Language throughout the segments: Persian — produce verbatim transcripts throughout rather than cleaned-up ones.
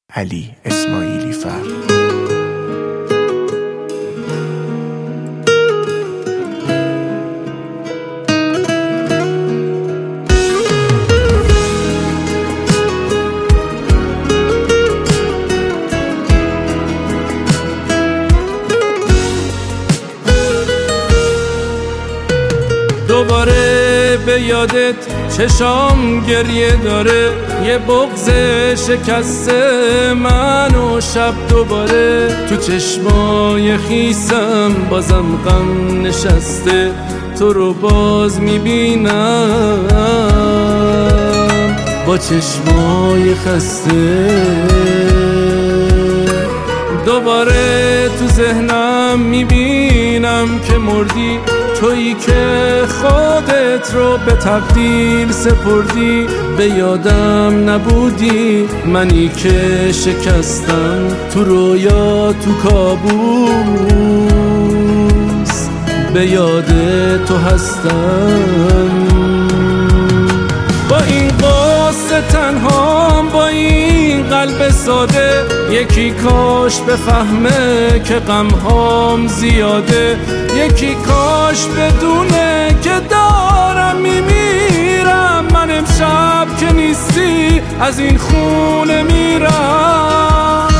علی اسماعیلی فر. دوباره به یادت چشام گریه داره، یه بغض شکسته من و شب دوباره تو چشمای خیسم بازم غم نشسته، تو رو باز میبینم با چشمای خسته. دوباره تو ذهنم میبینم که مردی، تویی که خودت رو به تقدیر سپردی، به یادم نبودی منی که شکستم تو رویا تو کابوس، به یاد تو هستم. با این قصه تنهام، با این قلب ساده، یکی کاش بفهمه که غمهام زیاده، یکی کاش بدونه که دارم میمیرم. من امشب که نیستی از این خونه میرم.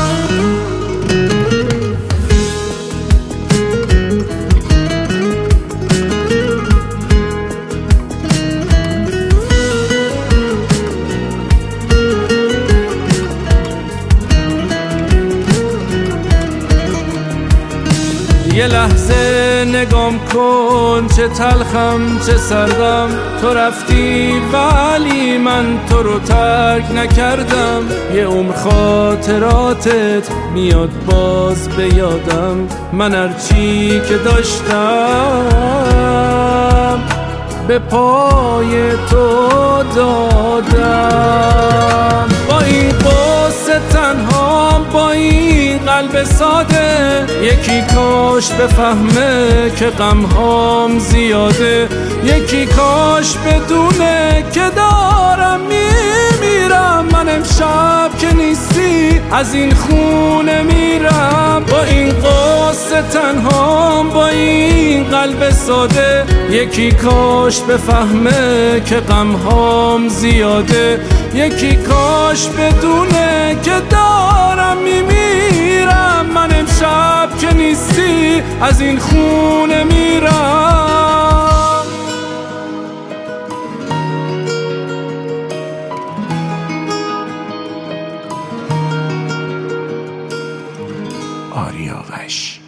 یه لحظه نگام کن، چه تلخم چه سردم، تو رفتی ولی من تو رو ترک نکردم. یه عمر خاطراتت میاد باز به یادم، من هرچی که داشتم به پای تو دادم. با این قصه تنها، با این قلب ساده، یکی کاش بفهمه که غمهام زیاده، یکی کاش بدونه که دارم میمیرم. من امشب که نیستی از این خونه میرم. با این قصه تنها، با این قلب ساده، یکی کاش بفهمه که غمهام زیاده، یکی کاش بدونه که دارم میمیرم. من امشب که نیستی از این خونه میرم. آریاوش.